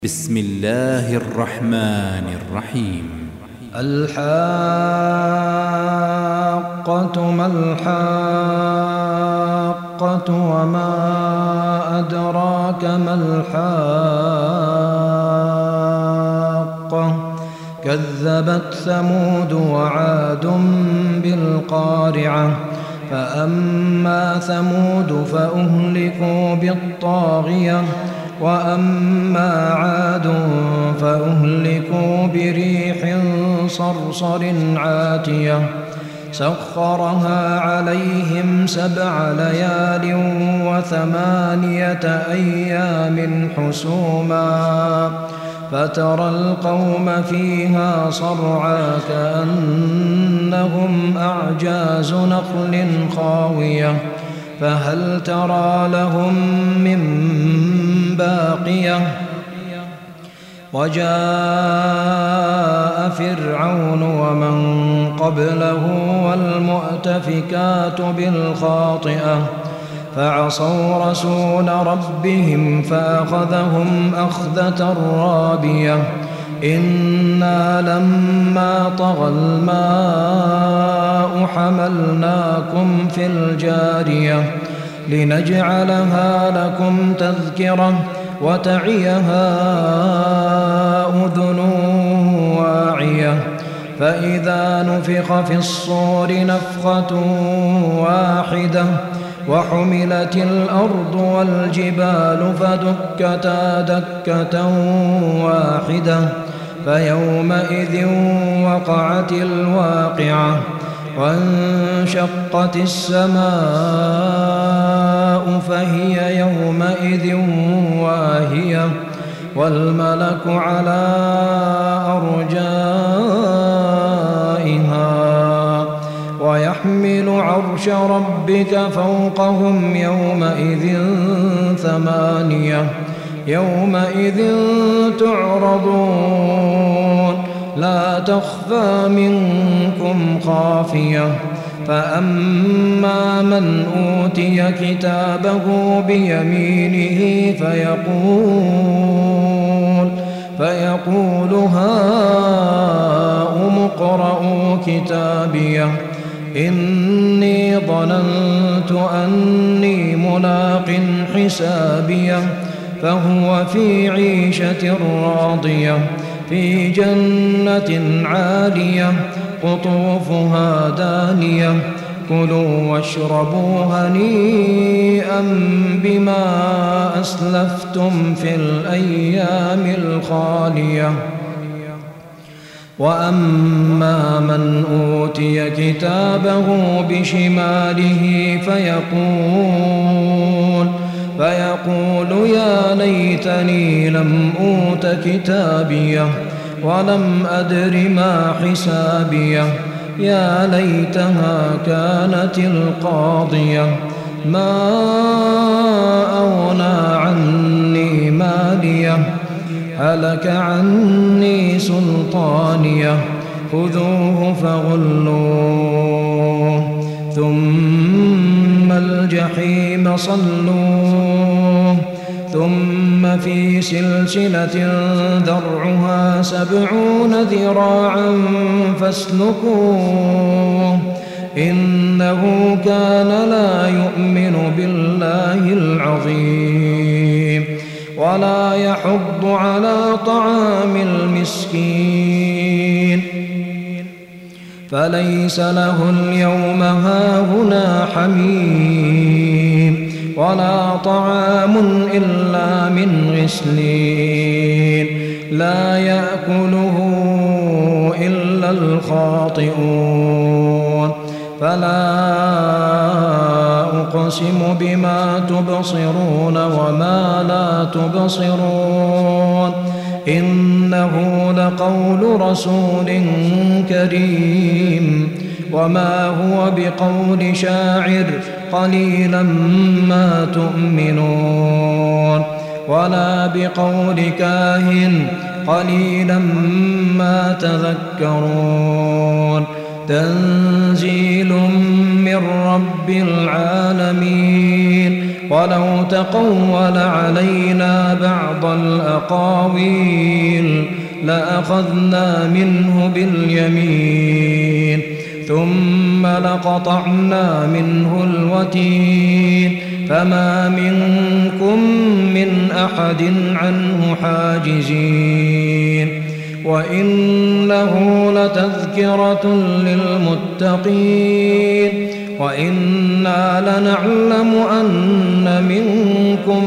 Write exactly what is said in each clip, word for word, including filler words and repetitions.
بسم الله الرحمن الرحيم. الحاقة ما الحاقة وما أدراك ما الحاقة كذبت ثمود وعاد بالقارعة فأما ثمود فأهلكوا بالطاغية وأما عاد فأهلكوا بريح صرصر عاتية سخرها عليهم سبع ليال وثمانية أيام حسوما فترى القوم فيها صرعى كأنهم أعجاز نخل خاوية فهل ترى لهم من باقية وجاء فرعون ومن قبله والمؤتفكات بالخاطئة فعصوا رسول ربهم فأخذهم أخذة رابية إنا لما طغى الماء حملناكم في الجارية لنجعلها لكم تذكرة وتعيها أذن واعية فإذا نفخ في الصور نفخة واحدة وحملت الأرض والجبال فدكتا دكة واحدة فيومئذ وقعت الواقعة وانشقت السماء فهي يومئذ واهية والملك على أرجائها ويحمل عرش ربك فوقهم يومئذ ثمانية يومئذ تعرضون لا تخفى منكم خافية فأما من أوتي كتابه بيمينه فيقول فيقول هاؤم اقرءوا كتابيه إني ظننت أني ملاق حسابيه فهو في عيشة راضية في جنة عالية قطوفها دانية كلوا واشربوا هنيئا بما أسلفتم في الأيام الخالية وأما من أوتي كتابه بشماله فيقول فيقول يا ليتني لم أوت كتابيه ولم أدر ما حسابيه يا ليتها كانت القاضية ما أغنى عني ماليه هلك عني سلطانيه خذوه فغلوه ثم الجحيم صلوه ثم في سلسلة ذرعها سبعون ذراعا فاسلكوه إنه كان لا يؤمن بالله العظيم ولا يحض على طعام المسكين فليس له اليوم هاهنا حميم ولا طعام إلا من غسلين لا يأكله إلا الخاطئون فلا أقسم بما تبصرون وما لا تبصرون إنه لقول رسول كريم وما هو بقول شاعر قليلا ما تؤمنون ولا بقول كاهن قليلا ما تذكرون تنزيل من رب العالمين ولو تقول علينا بعض الأقاويل لأخذنا منه باليمين ثم لقطعنا منه الوتين فما منكم من أحد عنه حاجزين وإنه لتذكرة للمتقين وإنا لنعلم أن منكم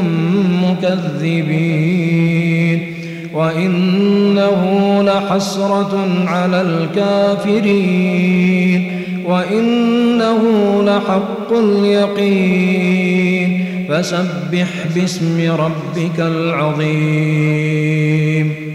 مكذبين وإنه لحسرة على الكافرين وإنه لحق اليقين فسبح باسم ربك العظيم.